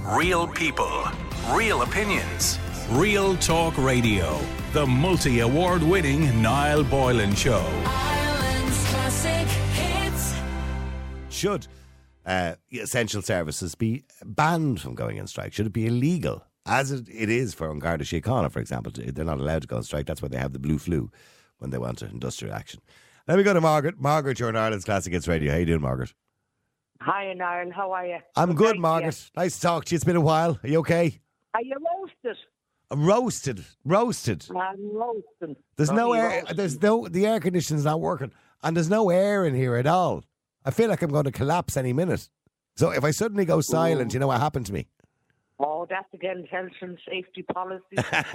Real people, real opinions, Real Talk Radio. The multi-award winning Niall Boylan Show. Ireland's classic hits. Should essential services be banned from going on strike? Should it be illegal? As it is for An Garda Síochána, for example. They're not allowed to go on strike. That's why they have the blue flu when they want industrial action. Let me go to Margaret. Margaret, you're on Ireland's Classic Hits Radio. How you doing, Margaret? Hi, Niall. How are you? I'm good, Margaret. Nice to talk to you. It's been a while. Are you okay? Are you roasted? Roasted. I'm roasting. There's no air. The air conditioning's not working, and there's no air in here at all. I feel like I'm going to collapse any minute. So if I suddenly go silent, you know what happened to me? Oh, that's against health and safety policy.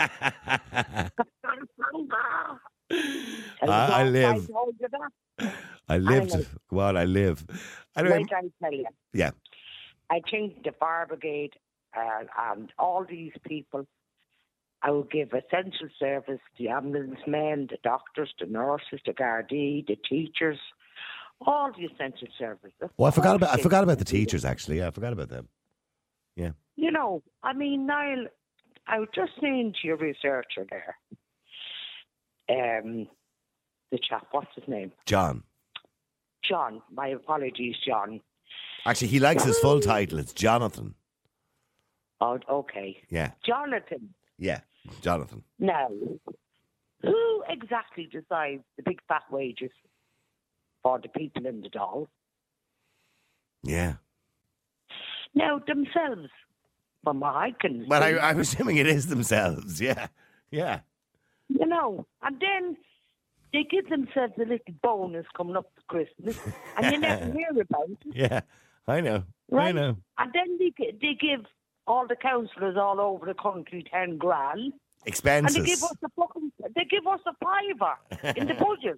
I live. I live. Anyway, Wait, I tell you. yeah. I think the fire brigade and all these people, I will give essential service, the ambulance men, the doctors, the nurses, the Gardaí, the teachers, all the essential services. Well, I forgot about the teachers, actually. Yeah, I forgot about them. Yeah. You know, I mean, Niall, I was just saying to your researcher there, the chap, what's his name? John. My apologies, John. Actually, he likes his full title. It's Jonathan. Oh, okay. Yeah. Jonathan. Yeah, Jonathan. Now, who exactly decides the big fat wages for the people in the doll? Yeah. Now, themselves, from what I can see. Well, I'm assuming it is themselves. Yeah. Yeah. You know, and then they give themselves a little bonus coming up to Christmas, and you never hear about it. Yeah, I know. Right? I know. And then they give all the councillors all over the country 10 grand. Expenses. And they give us a fiver in the budget.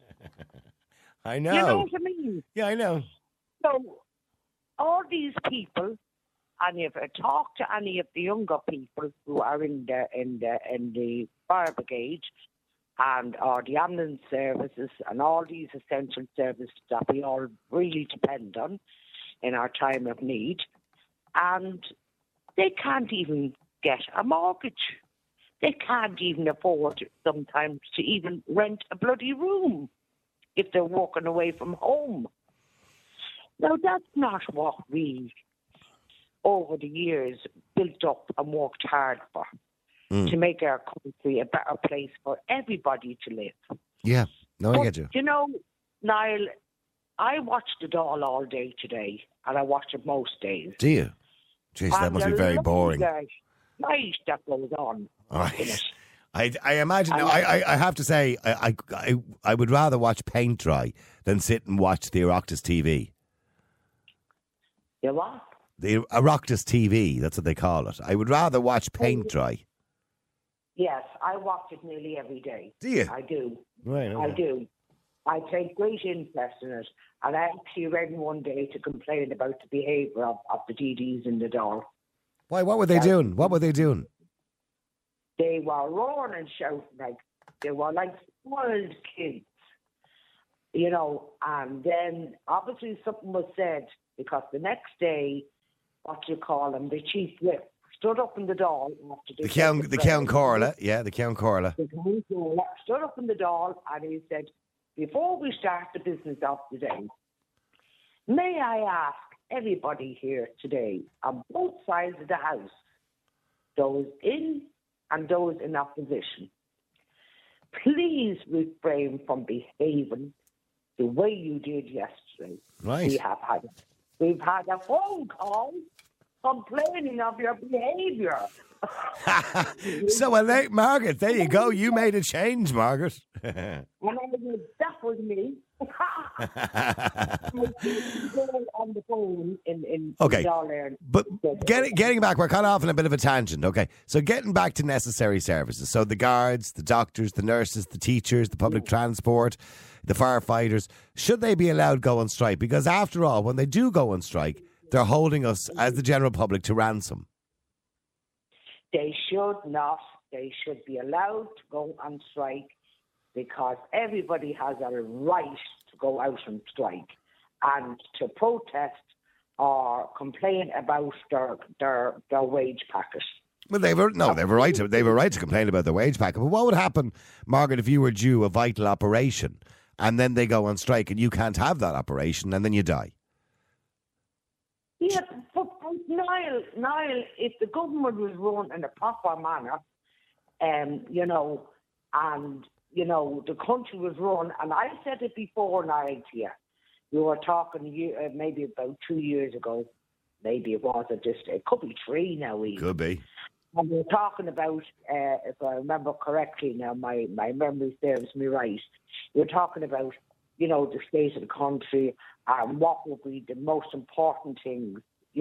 I know. You know what I mean? Yeah, I know. So all these people, and if I talk to any of the younger people who are in the fire brigade or the ambulance services and all these essential services that we all really depend on in our time of need, and they can't even get a mortgage. They can't even afford sometimes to even rent a bloody room if they're walking away from home. Now, that's not what we, over the years, built up and worked hard for, to make our country a better place for everybody to live. Yeah, no, I get you. You know, Niall, I watch the doll all day today, and I watch it most days. Do you? Jeez, that must be very boring. Nice that goes on. All right. I imagine. No, I have to say, I would rather watch paint dry than sit and watch the Oireachtas TV. You what? The Oireachtas TV, that's what they call it. I would rather watch paint dry. Yes, I watch it nearly every day. Do you? I do. Right. Okay. I do. I take great interest in it. And I actually read one day to complain about the behaviour of the DDs in the doll. Why? What were they doing? What were they doing? They were roaring and shouting they were like spoiled kids, you know. And then obviously something was said because the next day, the chief whip stood up in the doll after the Ceann Comhairle, yeah, the Ceann Comhairle. The Ceann Comhairle stood up in the doll and he said, "Before we start the business of the day, may I ask everybody here today on both sides of the house, those in and those in opposition, please refrain from behaving the way you did yesterday. Right. We've had a phone call complaining of your behaviour." So, Margaret, there you go. You made a change, Margaret. And I said, that was me. On the phone okay, but getting back, we're kind of off on a bit of a tangent. Okay, so getting back to necessary services. So the guards, the doctors, the nurses, the teachers, the public transport, the firefighters, should they be allowed to go on strike? Because after all, when they do go on strike, they're holding us as the general public to ransom. They should not. They should be allowed to go on strike because everybody has a right to go out on strike and to protest or complain about their wage packet. Well, they've a right to complain about their wage packet. But what would happen, Margaret, if you were due a vital operation and then they go on strike and you can't have that operation and then you die? Yeah, but Niall, if the government was run in a proper manner, the country was run, and I said it before, Niall, to you. We were talking maybe about 2 years ago. Maybe it wasn't just, it could be 3 now even. Could be. And we were talking about, if I remember correctly now, my memory serves me right, we were talking about, the state of the country and what would be the most important things,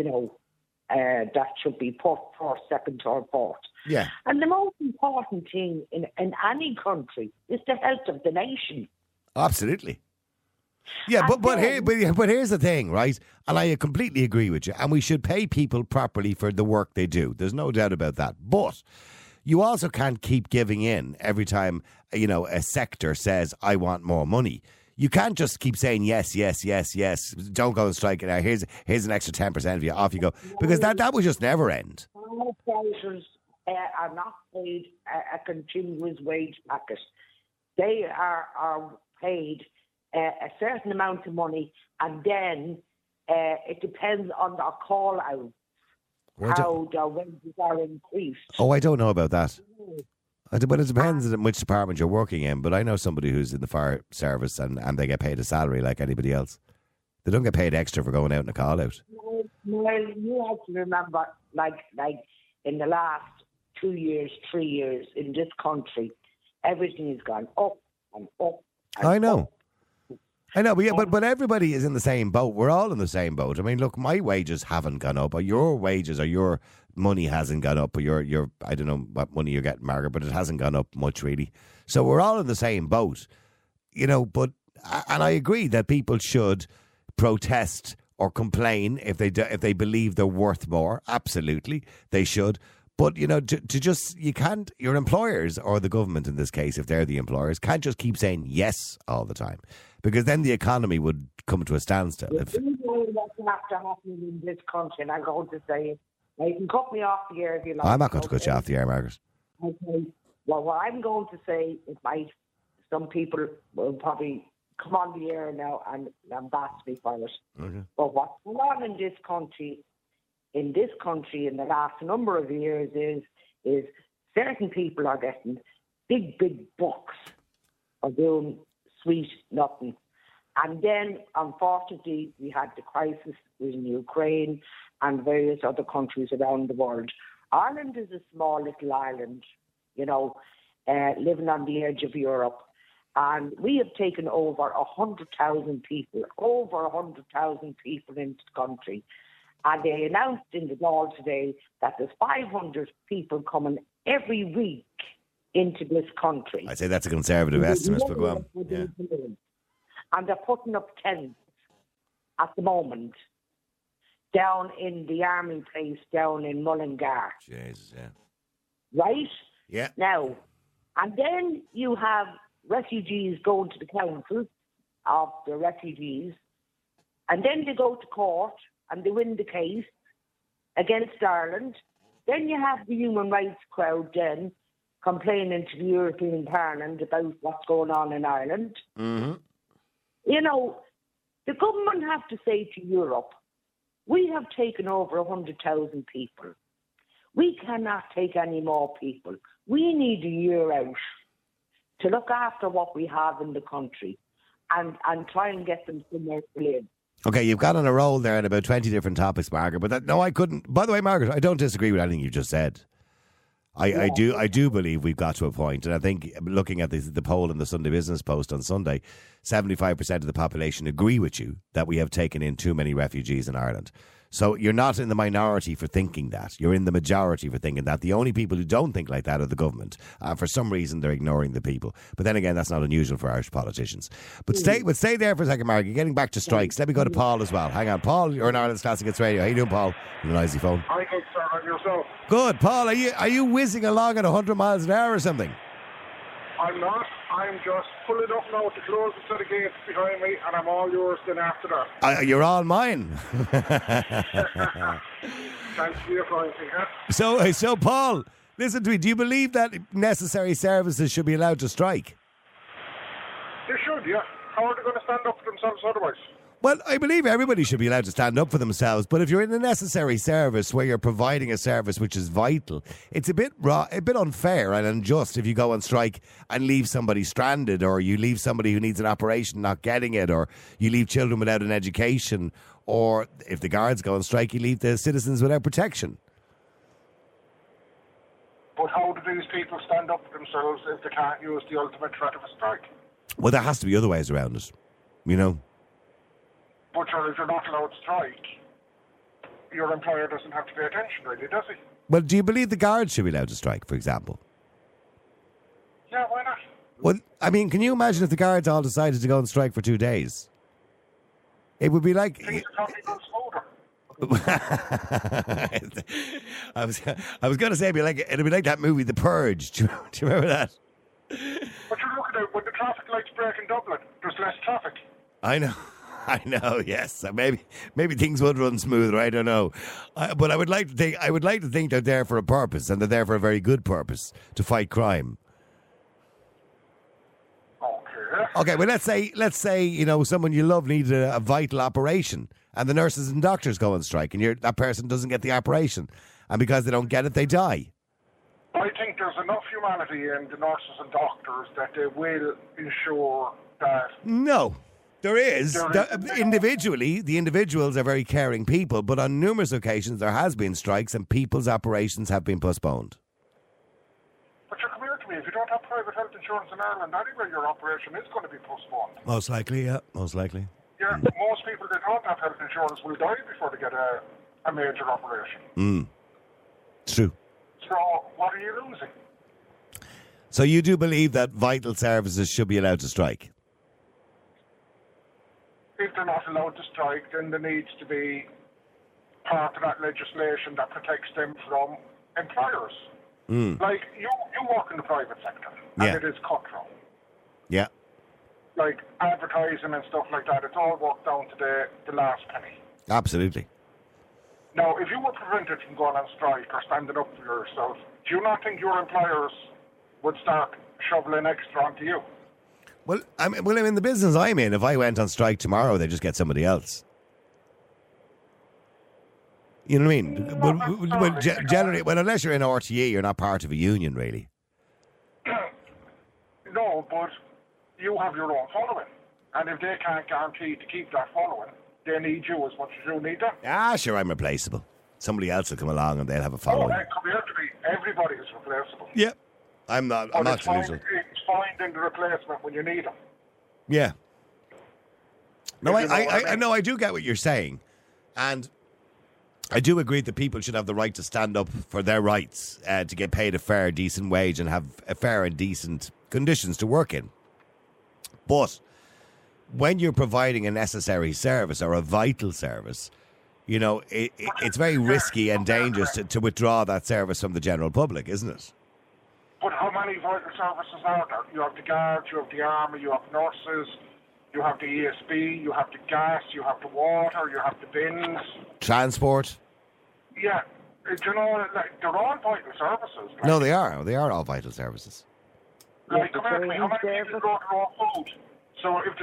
that should be put first, second, third, fourth. Yeah. And the most important thing in any country is the health of the nation. Absolutely. Yeah, but here's the thing, right? And I completely agree with you. And we should pay people properly for the work they do. There's no doubt about that. But you also can't keep giving in every time, a sector says, I want more money. You can't just keep saying yes, yes, yes, yes. Don't go on strike. Now here's an extra 10% of you. Off you go. Because that would just never end. Firefighters are not paid a continuous wage packet. They are paid a certain amount of money, and then it depends on their call out, how their wages are increased. Oh, I don't know about that. But it depends on which department you're working in. But I know somebody who's in the fire service and they get paid a salary like anybody else. They don't get paid extra for going out in a call out. Well, you have to remember, like in the last 2 years, 3 years in this country, everything has gone up and up. And I know. Up. I know, but everybody is in the same boat. We're all in the same boat. I mean, look, my wages haven't gone up, or your wages or your money hasn't gone up, or your I don't know what money you're getting, Margaret, but it hasn't gone up much really. So we're all in the same boat, But I agree that people should protest or complain if they believe they're worth more. Absolutely, they should. But, you can't, your employers or the government in this case, if they're the employers, can't just keep saying yes all the time. Because then the economy would come to a standstill. What's after happening in this country, and I'm going to say it. Now, you can cut me off the air if you like. I'm not going to cut you off the air, Margaret. Okay. Well, what I'm going to say, some people will probably come on the air now and bash me for it. Okay. But what's going on in this country in the last number of years is certain people are getting big bucks for doing sweet nothing. And then, unfortunately, we had the crisis in Ukraine and various other countries around the world. Ireland is a small little island, living on the edge of Europe. And we have taken over 100,000 people into the country. And they announced in the Dáil today that there's 500 people coming every week into this country. I'd say that's a conservative estimate, but go on. Yeah. And they're putting up tents at the moment down in the army place down in Mullingar. Jesus, yeah. Right? Yeah. Now, and then you have refugees going to the council of the refugees, and then they go to court and they win the case against Ireland. Then you have the human rights crowd then complaining to the European Parliament about what's going on in Ireland. Mm-hmm. The government have to say to Europe, we have taken over 100,000 people. We cannot take any more people. We need a year out to look after what we have in the country and try and get them somewhere to live. Okay, you've got on a roll there on about 20 different topics, Margaret. But I couldn't. By the way, Margaret, I don't disagree with anything you just said. I do believe we've got to a point, and I think looking at the poll in the Sunday Business Post on Sunday, 75% of the population agree with you that we have taken in too many refugees in Ireland. So you're not in the minority for thinking that. You're in the majority for thinking that. The only people who don't think like that are the government. For some reason, they're ignoring the people. But then again, that's not unusual for Irish politicians. But stay there for a second, Margaret. Getting back to strikes. Let me go to Paul as well. Hang on. Paul, you're in Ireland's Classic Hits Radio. How you doing, Paul? On the noisy phone. Hi, good, sir. And yourself? Good. Paul, are you whizzing along at 100 miles an hour or something? I'm not. I'm just pulling up now to close the set of gates behind me, and I'm all yours then after that. You're all mine. Thanks for your pointing, huh? So, Paul, listen to me. Do you believe that necessary services should be allowed to strike? They should, yeah. How are they going to stand up for themselves otherwise? Well, I believe everybody should be allowed to stand up for themselves, but if you're in a necessary service where you're providing a service which is vital, it's a bit unfair and unjust if you go on strike and leave somebody stranded, or you leave somebody who needs an operation not getting it, or you leave children without an education, or if the guards go on strike, you leave the citizens without protection. But how do these people stand up for themselves if they can't use the ultimate threat of a strike? Well, there has to be other ways around it, you know. But sure, if you're not allowed to strike, your employer doesn't have to pay attention, really, does he? Well, do you believe the guards should be allowed to strike, for example? Yeah, why not? Well, I mean, can you imagine if the guards all decided to go on strike for 2 days? It would be like... Things are probably going smoother. I was going to say it'd be like that movie, The Purge. Do you remember that? But you're looking at when the traffic lights break in Dublin, there's less traffic. I know, yes. Maybe things would run smoother. I don't know, but I would like to think they're there for a purpose, and they're there for a very good purpose, to fight crime. Okay, well, let's say someone you love needs a vital operation, and the nurses and doctors go on strike, and that person doesn't get the operation, and because they don't get it, they die. I think there's enough humanity in the nurses and doctors that they will ensure that... No. There is. Individually, the individuals are very caring people, but on numerous occasions there has been strikes and people's operations have been postponed. But come here to me, if you don't have private health insurance in Ireland, anyway, your operation is going to be postponed. Most likely, yeah. Most likely. Yeah, most people that don't have health insurance will die before they get a major operation. It's true. So, what are you losing? So you do believe that vital services should be allowed to strike? If they're not allowed to strike, then there needs to be part of that legislation that protects them from employers. Like, you work in the private sector, and it is cutthroat. Yeah. Like, advertising and stuff like that, it's all worked down to the last penny. Absolutely. Now, if you were prevented from going on strike or standing up for yourself, do you not think your employers would start shoveling extra onto you? Well, I'm in the business I'm in. If I went on strike tomorrow, they just get somebody else. You know what I mean? Well, generally, unless you're in RTE, you're not part of a union, really. No, but you have your own following. And if they can't guarantee to keep that following, they need you as much as you need them. Ah, sure, I'm replaceable. Somebody else will come along and they'll have a following. Oh, come here to me. Everybody is replaceable. Yep. I'm not to lose it. It's finding the replacement when you need them. Yeah. No, I do get what you're saying. And I do agree that people should have the right to stand up for their rights, to get paid a fair, decent wage and have a fair and decent conditions to work in. But when you're providing a necessary service or a vital service, it's very risky and dangerous to withdraw that service from the general public, isn't it? But how many vital services are there? You have the guards, you have the army, you have nurses, you have the ESB, you have the gas, you have the water, you have the bins. Transport. Yeah. They're all vital services. Like. No, they are. They are all vital services. Like, come here to me, how many people grow their own food? So if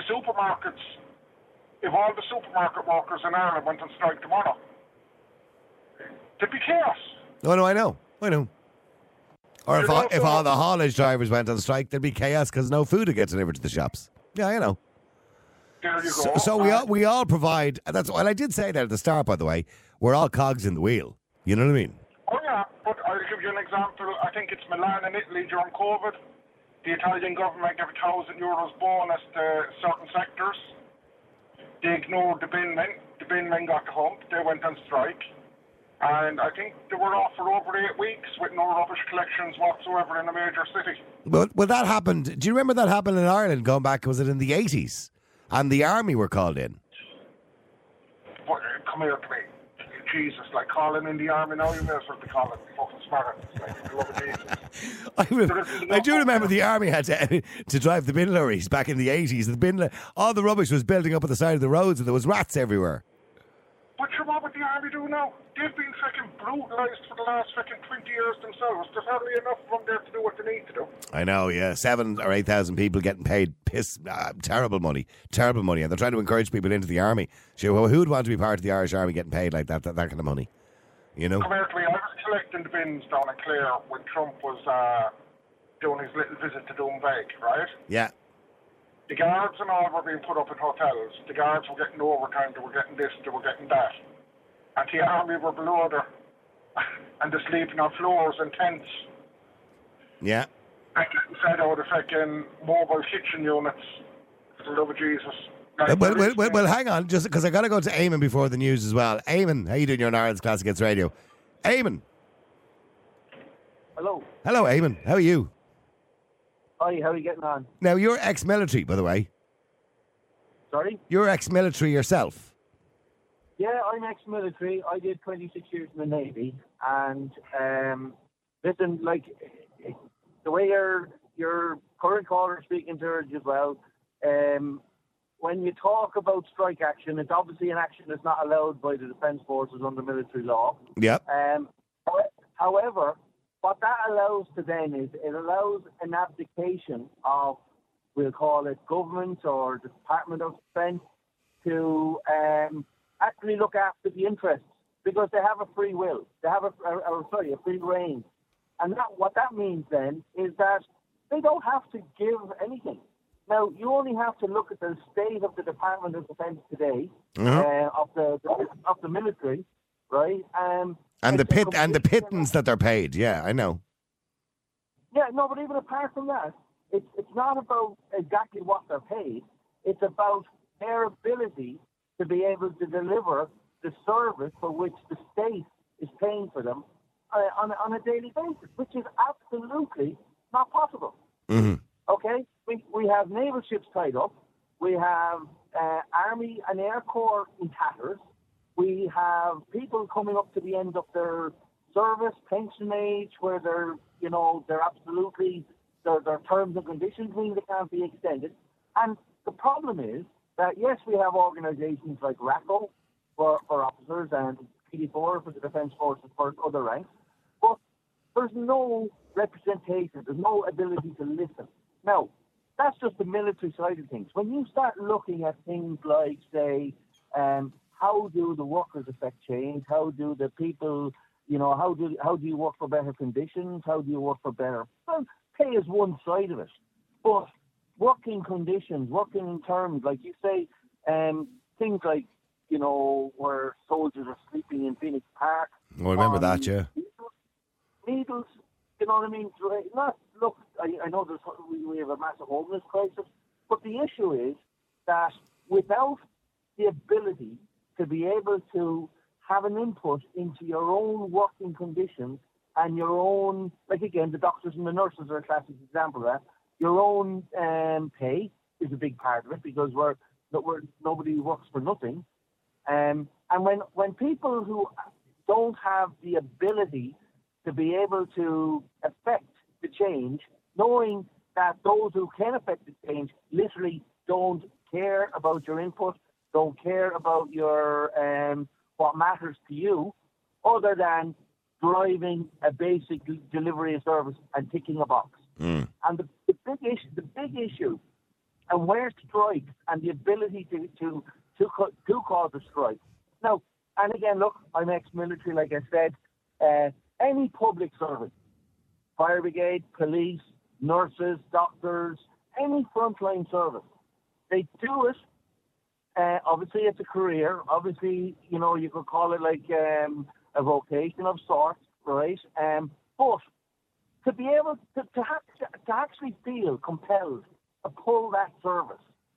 all the supermarket workers in Ireland went on strike tomorrow, there'd be chaos. No, I know. Or if all the haulage drivers went on strike, there'd be chaos because no food would get delivered to the shops. Yeah, I know. There you go. So we all provide. That's what I did say there at the start. By the way, we're all cogs in the wheel. You know what I mean? Oh yeah, but I'll give you an example. I think it's Milan in Italy during COVID. The Italian government gave €1,000 bonus to certain sectors. They ignored the bin men. The bin men got the hump. They went on strike. And I think they were off for over 8 weeks with no rubbish collections whatsoever in a major city. Well, that happened. Do you remember that happened in Ireland going back, was it in the 80s? And the army were called in. But, come here to me. Jesus, like calling in the army now, you may as well be calling fucking Spartans, like, for the love of Jesus. I do remember the army had to drive the bin lorries back in the 80s. All the rubbish was building up at the side of the roads and there was rats everywhere. But sure, what would the army do now? They've been fucking brutalised for the last fucking 20 years themselves. There's hardly enough of them there to do what they need to do. I know, yeah. 7,000 or 8,000 people getting paid terrible money. And they're trying to encourage people into the army. Sure, who would want to be part of the Irish army getting paid like that kind of money? You know? Come here to me. I was collecting the bins down in Clare when Trump was doing his little visit to Doonbeg, right? Yeah. The guards and all were being put up in hotels. The guards were getting overtime, they were getting this, they were getting that. And the army were below there. And they're sleeping on floors and tents. Yeah. And getting fed out of fucking mobile kitchen units. For the love of Jesus. Well, hang on, just because I got to go to Eamon before the news as well. Eamon, how you doing? You're on Ireland's Classic Hits Radio. Eamon. Hello. Hello, Eamon. How are you? Hi, how are you getting on? Now, you're ex-military, by the way. Sorry? You're ex-military yourself. Yeah, I'm ex-military. I did 26 years in the Navy. And, listen, like, the way your current caller is speaking to her as well, when you talk about strike action, it's obviously an action that's not allowed by the Defence Forces under military law. Yep. However, what that allows to then is it allows an abdication of, we'll call it government or the Department of Defence, to actually look after the interests, because they have a free will. They have a free reign. And what that means then is that they don't have to give anything. Now, you only have to look at the state of the Department of Defence today, of the military, right? And the pittance that they're paid. Yeah, I know. Yeah, no, but even apart from that, it's not about exactly what they're paid. It's about their ability to be able to deliver the service for which the state is paying for them on a daily basis, which is absolutely not possible. Mm-hmm. Okay? We have naval ships tied up. We have Army and Air Corps in tatters. We have people coming up to the end of their service, pension age, where they're absolutely, their terms and conditions mean they can't be extended. And the problem is that, yes, we have organisations like RACO for officers and PD4 for the Defence Forces for other ranks, but there's no representation, there's no ability to listen. Now, that's just the military side of things. When you start looking at things like, say, how do the workers affect change? How do the people, how do you work for better conditions? How do you work for better? Well, pay is one side of it. But working conditions, working terms, like you say, things like, where soldiers are sleeping in Phoenix Park. I remember that, yeah. Needles, you know what I mean? I know we have a massive homeless crisis, but the issue is that without the ability to be able to have an input into your own working conditions and your own, like again, the doctors and the nurses are a classic example of that. Your own pay is a big part of it, because nobody works for nothing. And when people who don't have the ability to be able to affect the change, knowing that those who can affect the change literally don't care about your input, don't care about your what matters to you, other than driving a basic delivery of service and ticking a box. Mm. And the big issue, and where strikes and the ability to cause a strike. Now, and again, look, I'm ex-military, like I said. Any public service, fire brigade, police, nurses, doctors, any frontline service, they do it. Obviously, it's a career. Obviously, you could call it like a vocation of sorts, right? But to be able to actually feel compelled to pull that service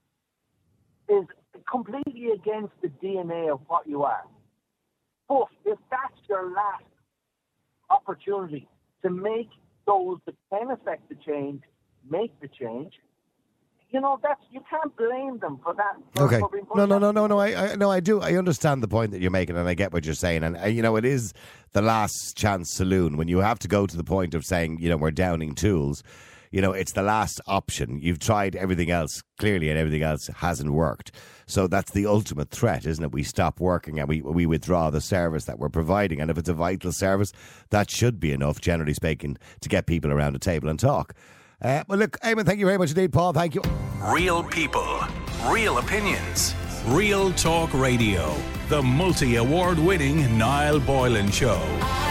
is completely against the DNA of what you are. But if that's your last opportunity to make those that can affect the change make the change, you know, you can't blame them for that. Okay. For being put No. I do. I understand the point that you're making, and I get what you're saying. And you know, it is the last chance saloon when you have to go to the point of saying, you know, we're downing tools. You know, it's the last option. You've tried everything else clearly, and everything else hasn't worked. So that's the ultimate threat, isn't it? We stop working and we withdraw the service that we're providing. And if it's a vital service, that should be enough, generally speaking, to get people around the table and talk. Well, look, Eamon, thank you very much indeed. Paul, thank you. Real people, real opinions, Real Talk Radio. The multi-award winning Niall Boylan Show.